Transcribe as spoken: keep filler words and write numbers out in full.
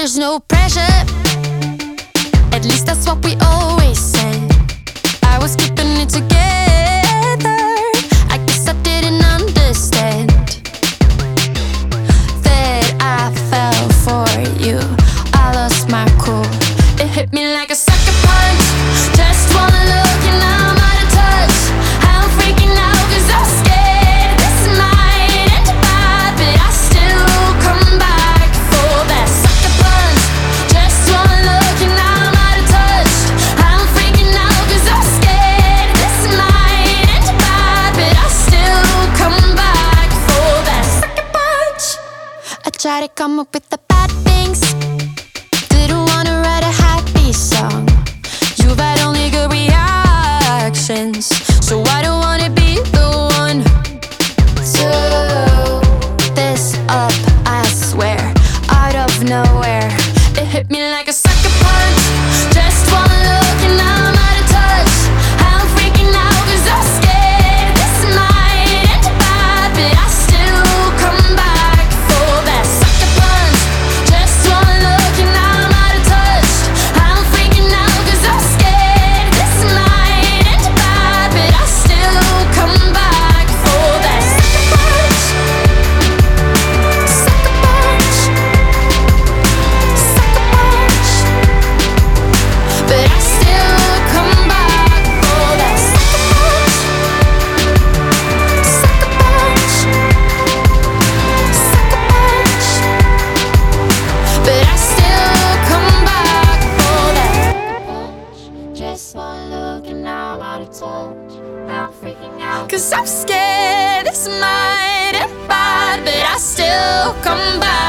there's no pressure. At least that's what we always said. I was keeping it together. I guess I didn't understand that I fell for you. I lost my cool. It hit me like a sucker punch. Just one look and I'm out of touch. I'm freaking out cause I'm scared this might end bad, but I still come back for that sucker punch. Just one look and I'm out of touch. I'm freaking out cause I'm scared this might end bad, but I still come back for that sucker punch. I try to come up with the bad things. Didn't wanna write a happy song. You've had only good reactions, so I don't wanna be the one to this up, I swear. Out of nowhere, it hit me like a sucker punch. Just one look and I'm out of touch. I'm freaking out cause I'm scared this might end bad, but I still come back for that sucker punch. Just one look and I'm out of touch. I'm freaking out cause I'm scared this might end bad, but I still come back for that sucker punch. Sucker punch. Sucker punch. But I still come back for that sucker punch. Sucker punch. Sucker punch. But I still come back for that punch. Just one look and now I'm out of touch. I'm freaking out cause I'm scared this might end bad, but I still come back.